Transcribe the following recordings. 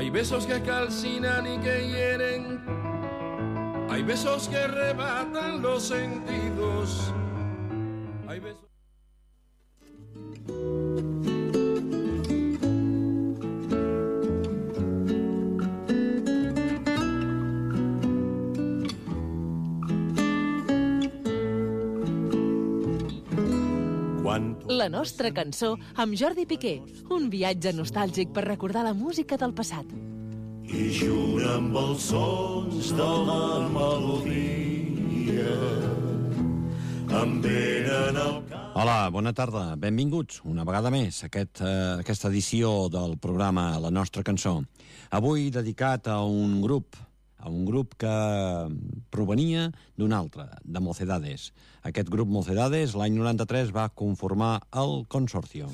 Hay besos que calcinan y que hieren, hay besos que arrebatan los sentidos, hay besos... La nostra cançó amb Jordi Piqué, un viatge nostàlgic per recordar la música del passat. I jura amb els sons de la melodia em venen al cap. Hola, bona tarda, benvinguts una vegada més a aquesta edició del programa La nostra cançó. Avui dedicat a un grup que provenia d'un altre, de Mocedades. Aquest grup Mocedades, l'any 93, va conformar el Consorcio.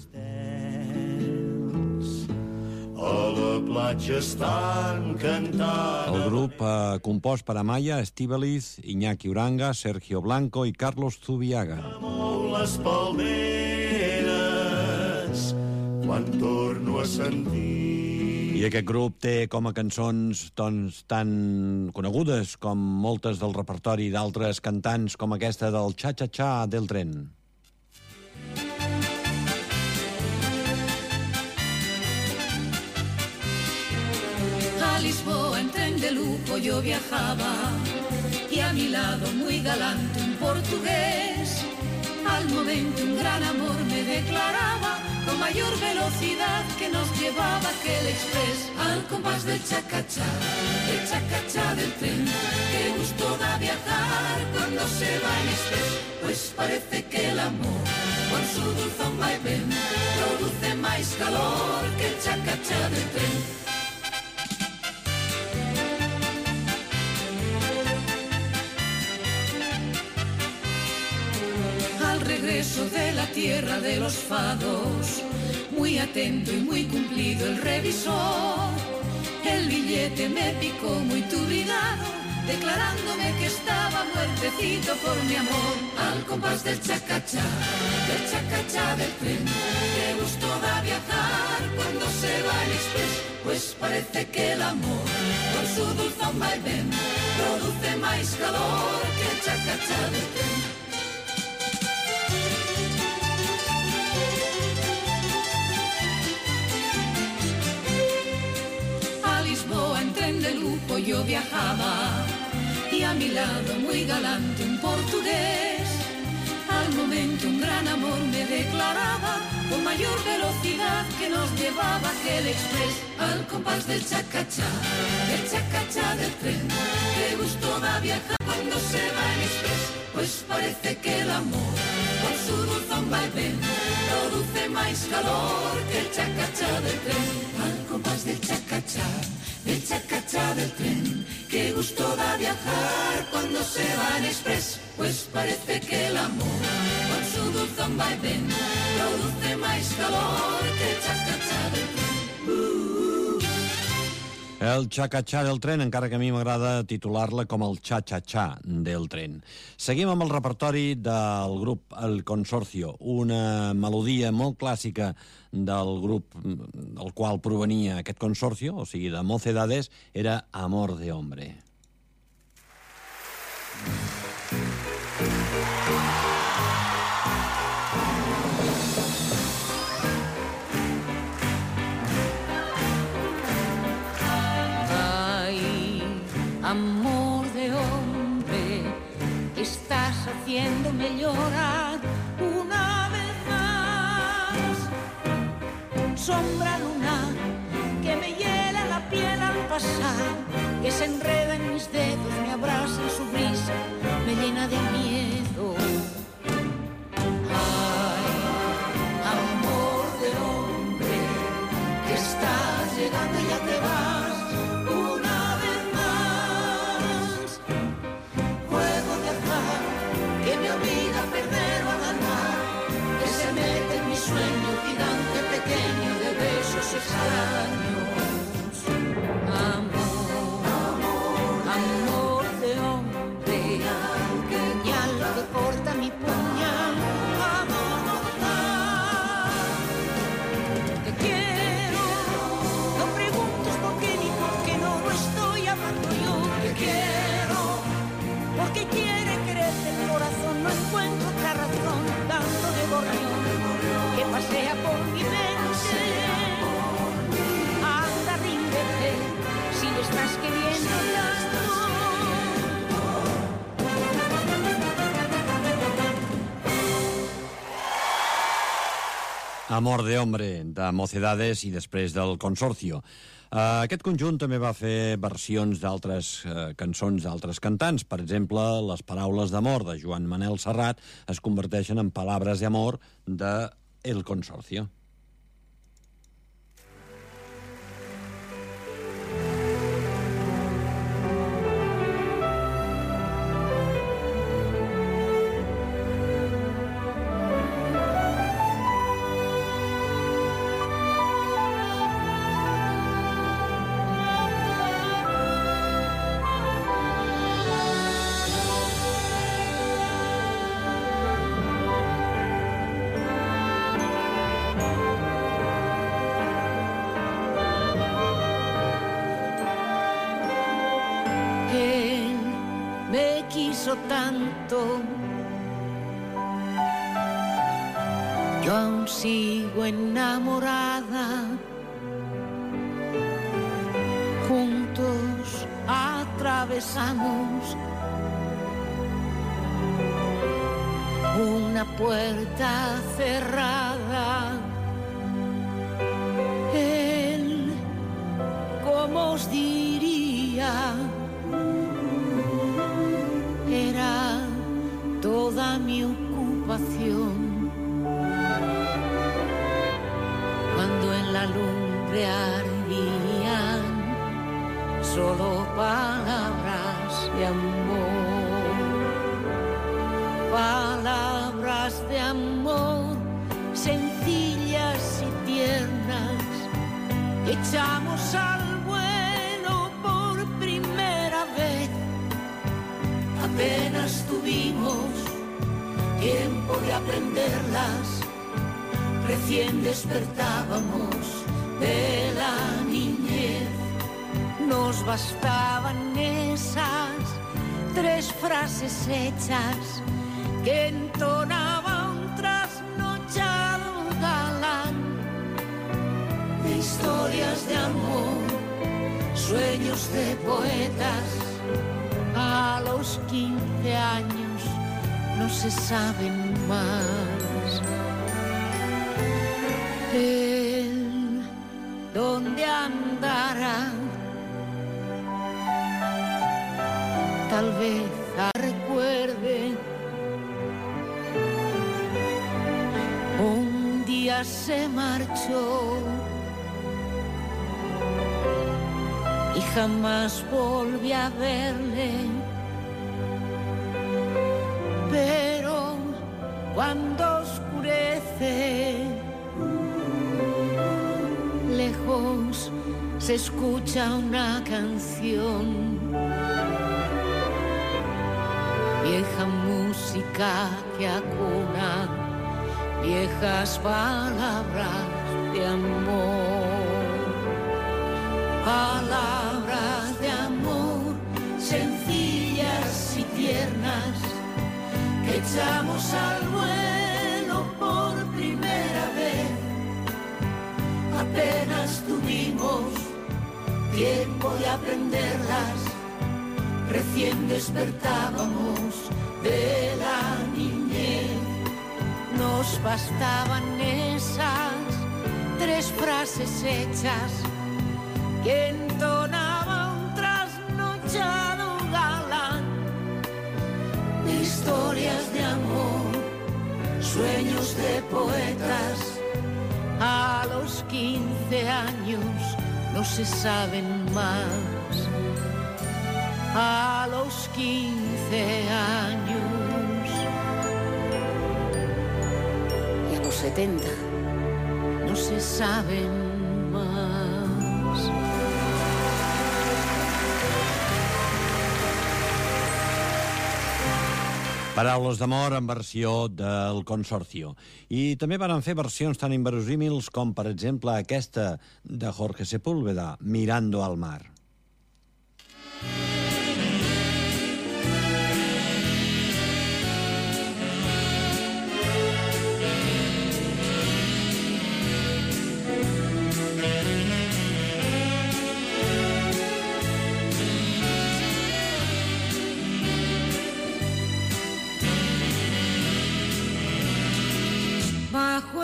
A la platja estan cantant. El grup compost per Amaya, Estíbaliz, Iñaki Uranga, Sergio Blanco i Carlos Zubiaga. Mou les palmeres quan torno a sentir. I aquest grup té com a cançons doncs, tan conegudes com moltes del repertori d'altres cantants com aquesta del Cha-Cha-Cha del Tren. A Lisboa en tren de lujo yo viajaba y a mi lado muy galante un portugués. Al momento un gran amor me declaraba con mayor velocidad que nos llevaba aquel express al compás del cha-cha-cha del tren. Qué gusto da viajar cuando se va en express, pues parece que el amor con su dulzón vaivén produce más calor que el cha-cha-cha del tren. Al regreso de la tierra de los fados, muy atento y muy cumplido el revisor, el billete me picó muy turbinado, declarándome que estaba muertecito por mi amor. Al compás del cha-cha-cha del tren, qué gusto da viajar cuando se va en express, pues parece que el amor con su dulzón vaivén produce más calor que el cha-cha-cha del tren. En tren de lujo yo viajaba y a mi lado muy galante un portugués. Al momento un gran amor me declaraba con mayor velocidad que nos llevaba aquel express al compás del cha-cha-cha del tren. Qué gusto da viajar cuando se va en express, pues parece que el amor con su dulzón vaivén produce más calor que el cha-cha-cha del tren. Al compás del cha-cha-cha del tren, qué gusto da viajar cuando se va en express, pues parece que el amor con su dulzón vaivén produce más calor que el cha-cha-cha del tren. El Cha-Cha-Cha del Tren, encara que a mi m'agrada titular-la com el Cha-Cha-Cha del Tren. Seguim amb el repertori del grup El Consorcio, una melodia molt clàssica del grup del qual provenia aquest Consorcio, o sigui, de Mocedades, era Amor de Hombre. Amor de hombre, estás haciéndome llorar una vez más. Sombra lunar que me hiela la piel al pasar, que se enreda en mis dedos, me abraza en su brisa, me llena de miedo. Ay, amor de hombre, que estás llegando y ya te vas. Que me obliga a perder o a ganar, que se mete en mi sueño gigante pequeño de besos extraños. Amor, amor de hombre, que ni al sea por mi mente. Anda, ríndete si lo estás queriendo tanto. Amor de hombre, de Mocedades i després del Consorcio. Aquest conjunt també va fer versions d'altres cançons d'altres cantants. Per exemple, Les paraules d'amor de Joan Manel Serrat es converteixen en Palabras de amor de El Consorcio. Tanto, yo aún sigo enamorada. Juntos atravesamos una puerta cerrada. Él, ¿cómo os diría? Era toda mi ocupación. Cuando en la lumbre ardían solo palabras de amor, palabras de amor sencillas y tiernas que echamos al vuelo por primera vez. Apenas tuvimos tiempo de aprenderlas, recién despertábamos de la niñez. Nos bastaban esas 3 frases hechas que entonaba un trasnochado galán. De historias de amor, sueños de poetas. A los 15 años no se saben más. Él, ¿dónde andará? Tal vez recuerde. Un día se marchó y jamás volví a verle. Pero cuando oscurece, lejos se escucha una canción, vieja música que acuna viejas palabras de amor. Palabras de amor, sencillas y tiernas, que echamos al vuelo por primera vez. Apenas tuvimos tiempo de aprenderlas, recién despertábamos de la niñez. Nos bastaban esas 3 frases hechas que entonaba un trasnochado galán. Historias de amor, sueños de poetas. A los 15 años no se saben más. A los 15 años. Y a los 70 no se saben más. Paraules d'amor en versió del Consorcio. I també van fer versions tan inverosímils com, per exemple, aquesta de Jorge Sepúlveda, Mirando al mar.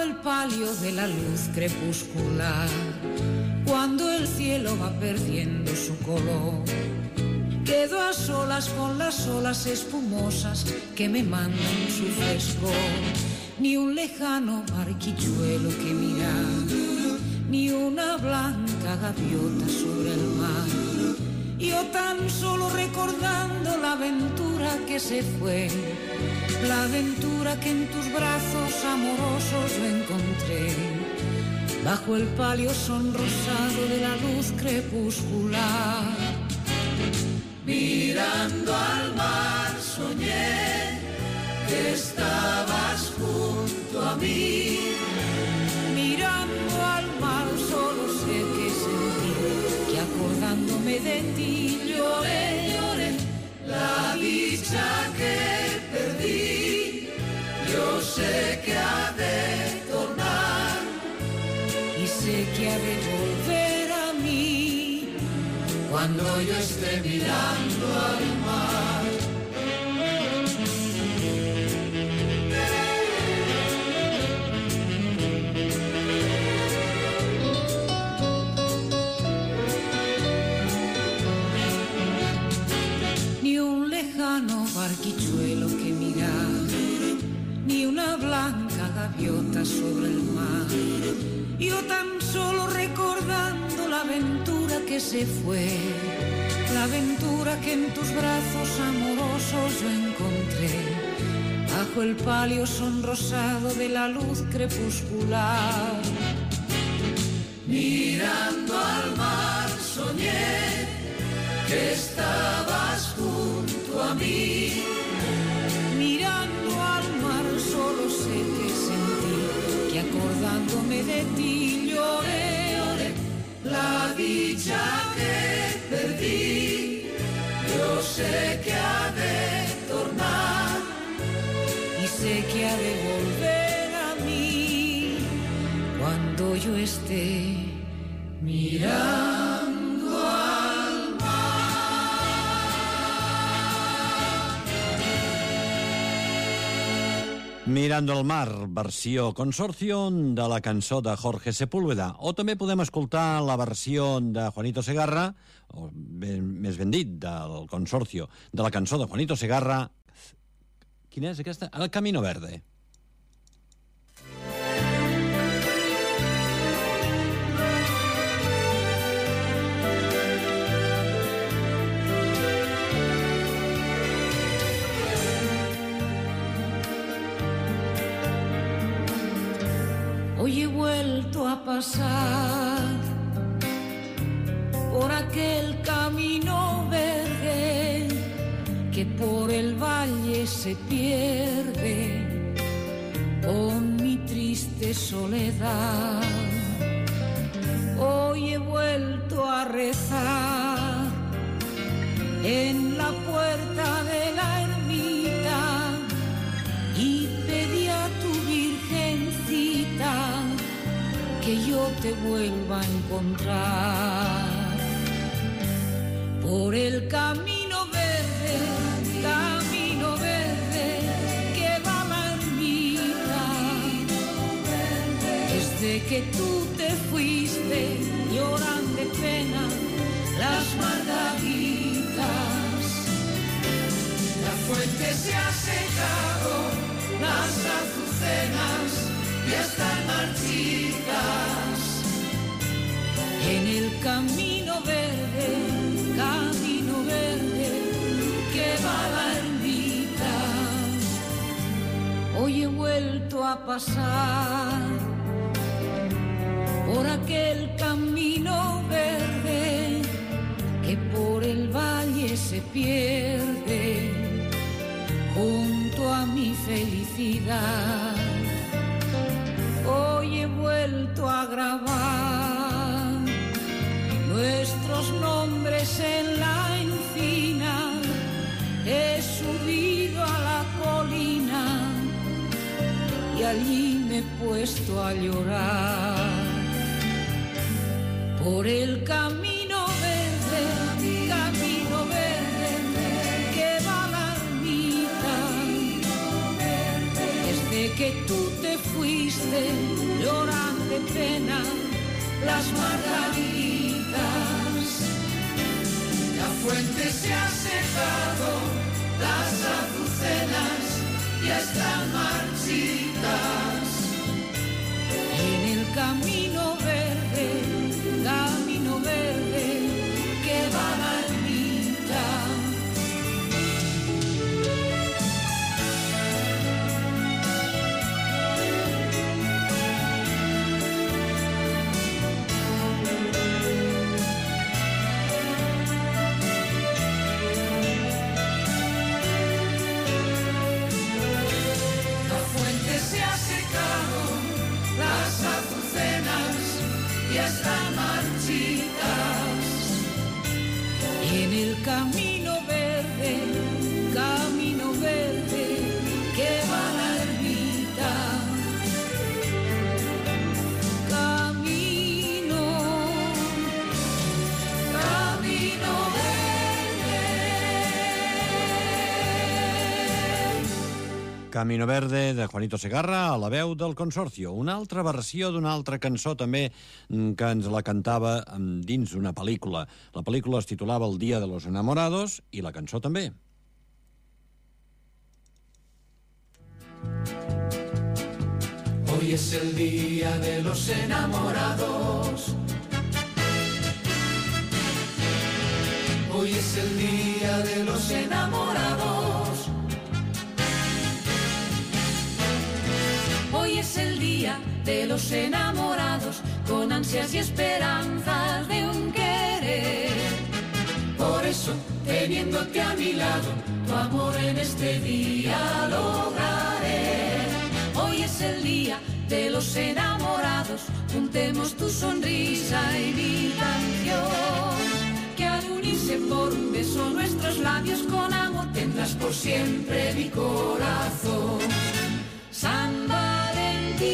el palio de la luz crepuscular, cuando el cielo va perdiendo su color, quedo a solas con las olas espumosas que me mandan su frescor. Ni un lejano barquichuelo que mirar, ni una blanca gaviota sobre el mar. Yo tan solo recordando la aventura que se fue, la aventura que en tus brazos amorosos yo encontré, bajo el palio sonrosado de la luz crepuscular. Mirando al mar soñé que estabas junto a mí. Mirando al mar solo sé que sentí que acordándome de ti lloré, lloré la dicha que perdí. Yo sé que ha de tornar y sé que ha de volver a mí cuando yo esté mirando al mar. Ni un lejano barquichuelo que mirar, ni una blanca gaviota sobre el mar. Yo tan solo recordando la aventura que se fue, la aventura que en tus brazos amorosos yo encontré, bajo el palio sonrosado de la luz crepuscular. Mirando al mar soñé que estabas junto a mí. Mirando al mar solo sé que sentí que acordándome de ti lloré, lloré la dicha que perdí. Yo sé que ha de tornar y sé que ha de volver a mí cuando yo esté mirando al mar. Mirando al mar, versió Consorcio de la cançó de Jorge Sepúlveda. O també podem escoltar la versió de Juanito Segarra, o més ben dit, del Consorcio, de la cançó de Juanito Segarra. Quina és aquesta? El Camino Verde. Hoy he vuelto a pasar por aquel camino verde que por el valle se pierde con mi triste soledad. Hoy he vuelto a rezar en la puerta de la ermita y pedí a tu virgencita que yo te vuelva a encontrar. Por el camino verde que va a la ermita, desde que tú te fuiste lloran de pena las margaritas. La fuente se ha secado, las azucenas ya están marchitas. En el camino verde que va a la ermita, hoy he vuelto a pasar por aquel camino verde que por el valle se pierde junto a mi felicidad. Hoy he vuelto a grabar nuestros nombres en la encina, he subido a la colina y allí me he puesto a llorar. Por el camino verde que va a la ermita, desde que tú te fuiste verde lloran de pena las margaritas. La fuente se ha secado, las azucenas ya están marchitas. En el camino verde que va la ermita. La fuente se ha secado, las azucenas ya están marchitas. En el camino verde que va la ermita. Camino verde. Camino Verde, de Juanito Segarra, a la veu del Consorcio. Una altra versió d'una altra cançó també que ens la cantava dins una pel·lícula. La pel·lícula es titulava El Día de los Enamorados i la cançó també. Hoy es el día de los enamorados. Hoy es el día de los enamorados. Hoy es el día de los enamorados, con ansias y esperanzas de un querer. Por eso, teniéndote a mi lado, tu amor en este día lograré. Hoy es el día de los enamorados, juntemos tu sonrisa y mi canción. Que al unirse por un beso nuestros labios, con amor tendrás por siempre mi corazón. San Valentín,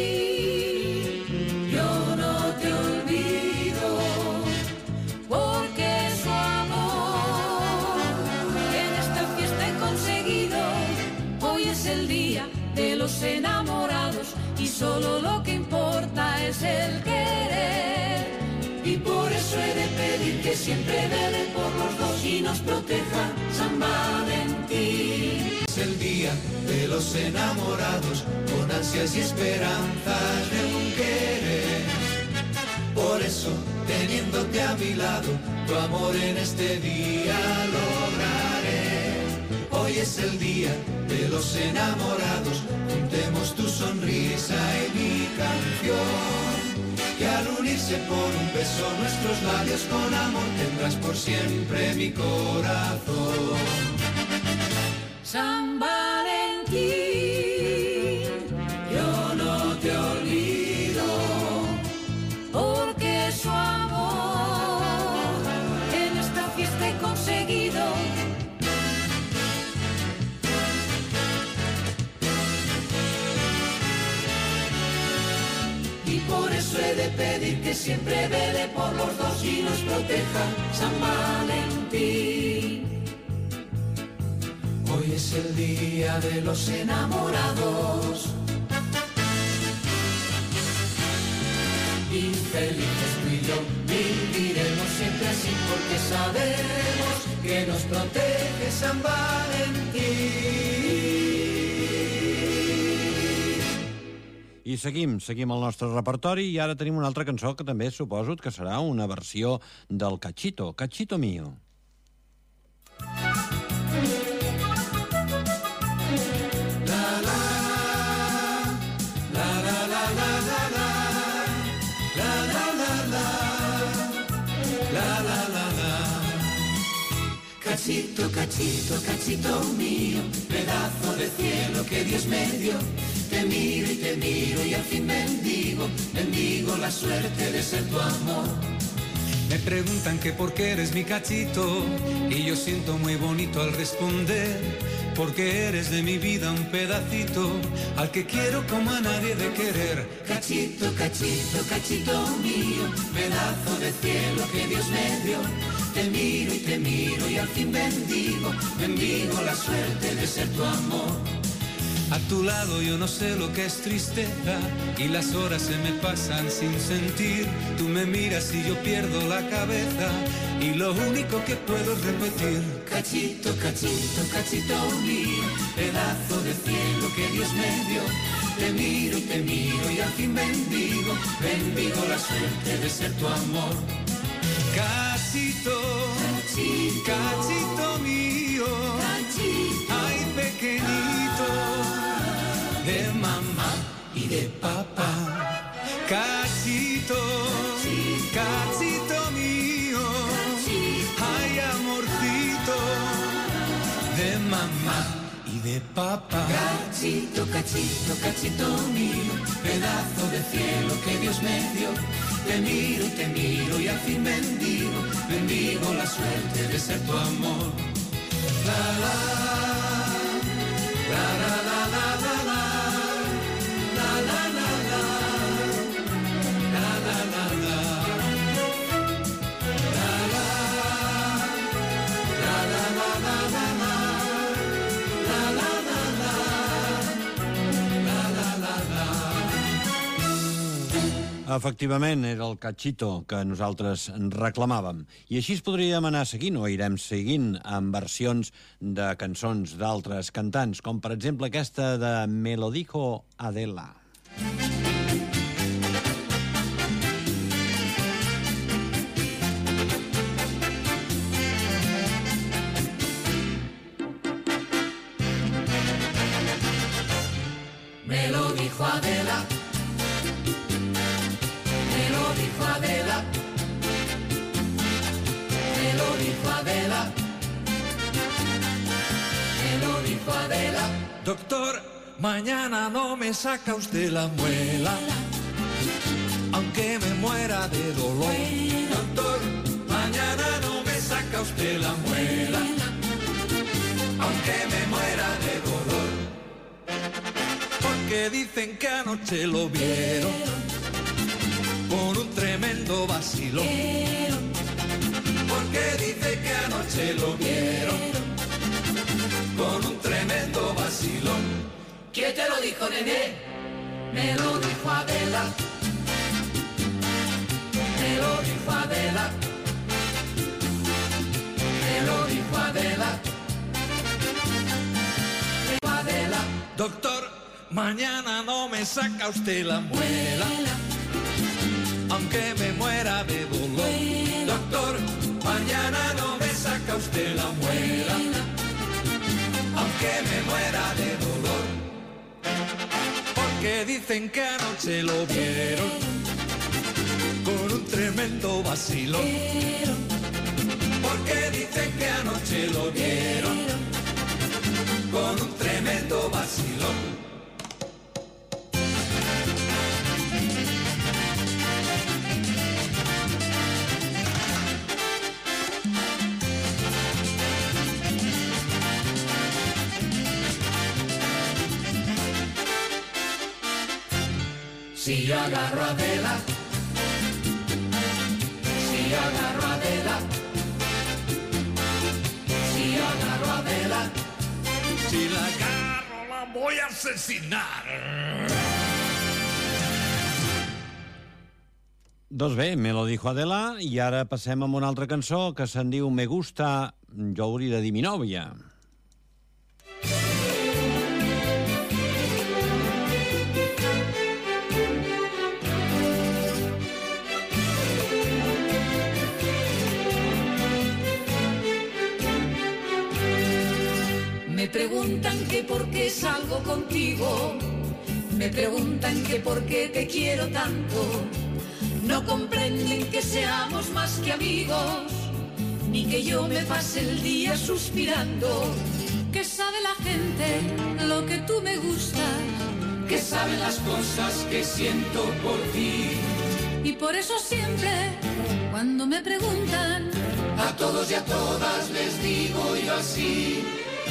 yo no te olvido, porque su amor en esta fiesta he conseguido. Hoy es el día de los enamorados y solo lo que importa es el querer. Y por eso he de pedir que siempre vele por los dos y nos proteja San Valentín. Es el día de los enamorados, con ansias y esperanzas de un querer. Por eso, teniéndote a mi lado, tu amor en este día lograré. Hoy es el día de los enamorados, juntemos tu sonrisa y mi canción. Que al unirse por un beso nuestros labios, con amor tendrás por siempre mi corazón. San Valentín, yo no te olvido, porque su amor en esta fiesta he conseguido. Y por eso he de pedir que siempre vele por los dos y nos proteja San Valentín. Hoy es el día de los enamorados. Infelices tú y yo viviremos siempre así, porque sabemos que nos protege San Valentín. I seguim el nostre repertori i ara tenim una altra cançó que també suposo que serà una versió del Cachito, Cachito Mío. Cachito, cachito, cachito mío, pedazo de cielo que Dios me dio. Te miro y al fin bendigo la suerte de ser tu amor. Me preguntan que por qué eres mi cachito y yo siento muy bonito al responder, porque eres de mi vida un pedacito al que quiero como a nadie de querer. Cachito, cachito, cachito mío, pedazo de cielo que Dios me dio. Te miro y al fin bendigo la suerte de ser tu amor. A tu lado yo no sé lo que es tristeza y las horas se me pasan sin sentir. Tú me miras y yo pierdo la cabeza y lo único que puedo es repetir: cachito, cachito, cachito mío, pedazo de cielo que Dios me dio. Te miro y al fin bendigo la suerte de ser tu amor. Cachito, cachito, cachito mío, cachito, ay pequeñito, de mamá y de papá. Cachito, cachito mío, ay amorcito, de mamá y de papá. Cachito, cachito, cachito mío, pedazo de cielo que Dios me dio. Te miro y al fin bendigo la suerte de ser tu amor. La la, la la la la la la, la la la la, la la la la, la la, la la la la la, la la la la, la la la. Efectivament, era el Cachito que nosaltres reclamàvem. I així es podríem anar seguint, o irem seguint, amb versions de cançons d'altres cantants, com per exemple aquesta de Me lo dijo Adela. Me lo dijo Adela. Me lo dijo Adela, me lo dijo Adela, me lo dijo Adela. Doctor, mañana no me saca usted la muela, aunque me muera de dolor. Doctor, mañana no me saca usted la muela, aunque me muera de dolor. Porque dicen que anoche lo vieron con un tremendo vacilón. Porque dice que anoche lo vieron con un tremendo vacilón. ¿Quién te lo dijo, nene? Me lo dijo Adela. Me lo dijo Adela. Me lo dijo Adela. Me lo dijo Adela. Doctor, mañana no me saca usted la muela, aunque me muera de dolor. Doctor, mañana no me saca usted la muela, aunque me muera de dolor. Porque dicen que anoche lo vieron con un tremendo vacilón. Porque dicen que anoche lo vieron con un tremendo vacilón. Si yo agarro a Adela, si yo agarro a Adela, si yo agarro a Adela, si la agarro la voy a asesinar. Doncs bé, me lo dijo Adela, i ara passem a una altra cançó que se'n diu Me gusta, jo hauria de dir mi nòvia. Me preguntan que por qué salgo contigo, me preguntan que por qué te quiero tanto. No comprenden que seamos más que amigos, ni que yo me pase el día suspirando. Que sabe la gente lo que tú me gustas, que saben las cosas que siento por ti. Y por eso siempre, cuando me preguntan, a todos y a todas les digo yo así: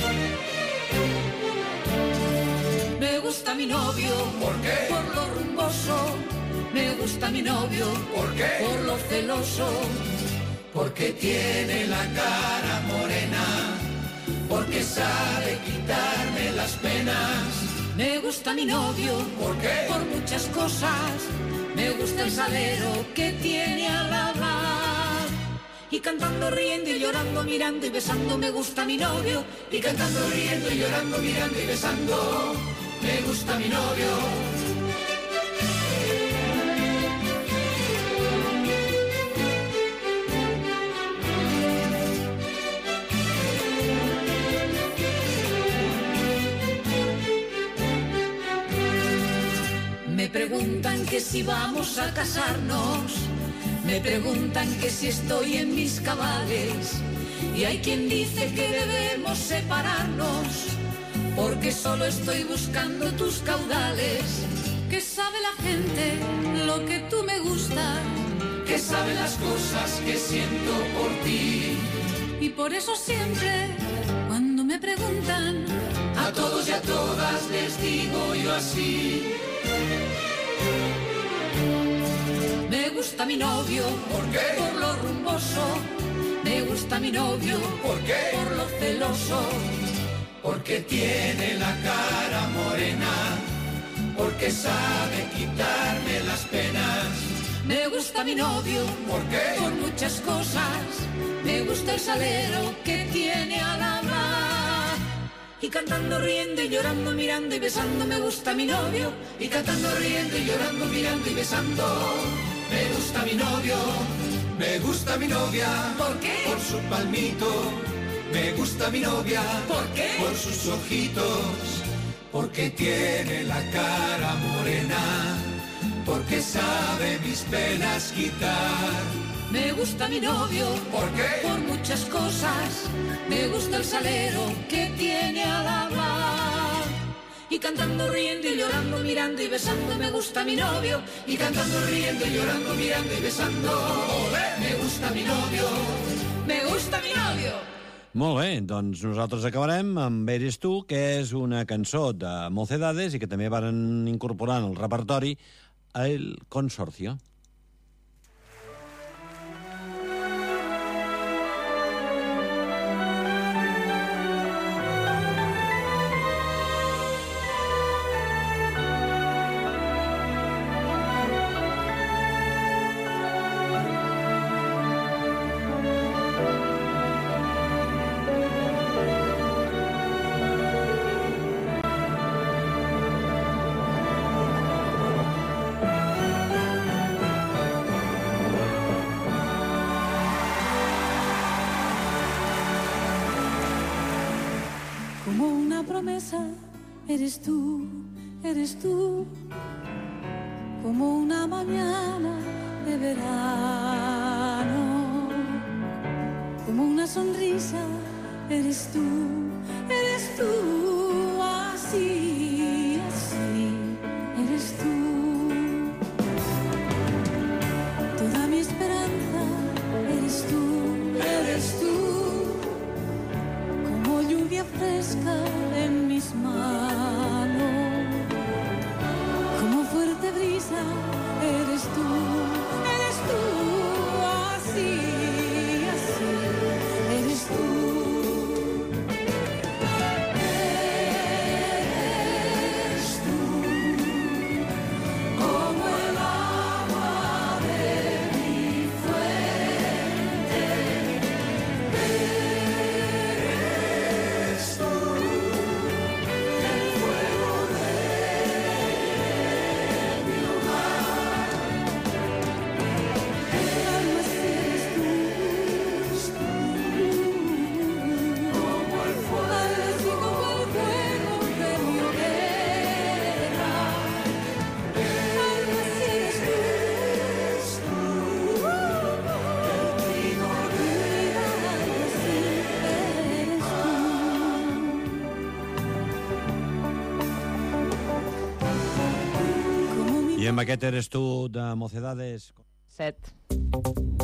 me gusta mi novio. ¿Por qué? Por lo rumboso. Me gusta mi novio. ¿Por qué? Por lo celoso. Porque tiene la cara morena, porque sabe quitarme las penas, Me gusta mi novio. ¿Por qué? Por muchas cosas. Me gusta el salero que tiene al lavar. Y cantando, riendo y llorando, mirando y besando, me gusta mi novio. Y cantando, riendo y llorando, mirando y besando, me gusta mi novio. Me preguntan que si vamos a casarnos, me preguntan que si estoy en mis cabales, y hay quien dice que debemos separarnos, porque solo estoy buscando tus caudales. ¿Qué sabe la gente lo que tú me gustas? Que sabe las cosas que siento por ti. Y por eso siempre, cuando me preguntan, a todos y a todas les digo yo así. Me gusta mi novio. ¿Por qué? Por lo rumboso. Me gusta mi novio. ¿Por qué? Por lo celoso. Porque tiene la cara morena, porque sabe quitarme las penas. Me gusta mi novio. ¿Por qué? Por muchas cosas. Me gusta el salero que tiene a la mar. Y cantando, riendo y llorando, mirando y besando, me gusta mi novio. Y cantando, riendo y llorando, mirando y besando, me gusta mi novio. Me gusta mi novia. ¿Por qué? Por su palmito. Me gusta mi novia. ¿Por qué? Por sus ojitos. Porque tiene la cara morena, porque sabe mis penas quitar. Me gusta mi novio. ¿Por qué? Por muchas cosas. Me gusta el salero que tiene a la mar. Y cantando, riendo y llorando, mirando y besando, me gusta mi novio. Y cantando, riendo y llorando, mirando y besando, ¡olé! Me gusta mi novio. Me gusta mi novio. Molt bé, doncs nosaltres acabarem amb Eres tu, que és una cançó de Mocedades i que també varen incorporar en el repertori El Consorcio. Como una promesa, eres tú, como una mañana de verano, como una sonrisa, eres tú, así, así, eres tú. Toda mi esperanza, eres tú, como lluvia fresca en mis manos, como fuerte brisa, eres tú, así, así, eres tú. Eres tú, como el agua de mi fuente. Eres tú, el fuego de mi hogar. Alma, si eres tú, como el fuego, así como el fuego de mi hoguera. Alma, si eres tú, el trigo de así eres tú. I amb aquest Eres tu de Mocedades... 7.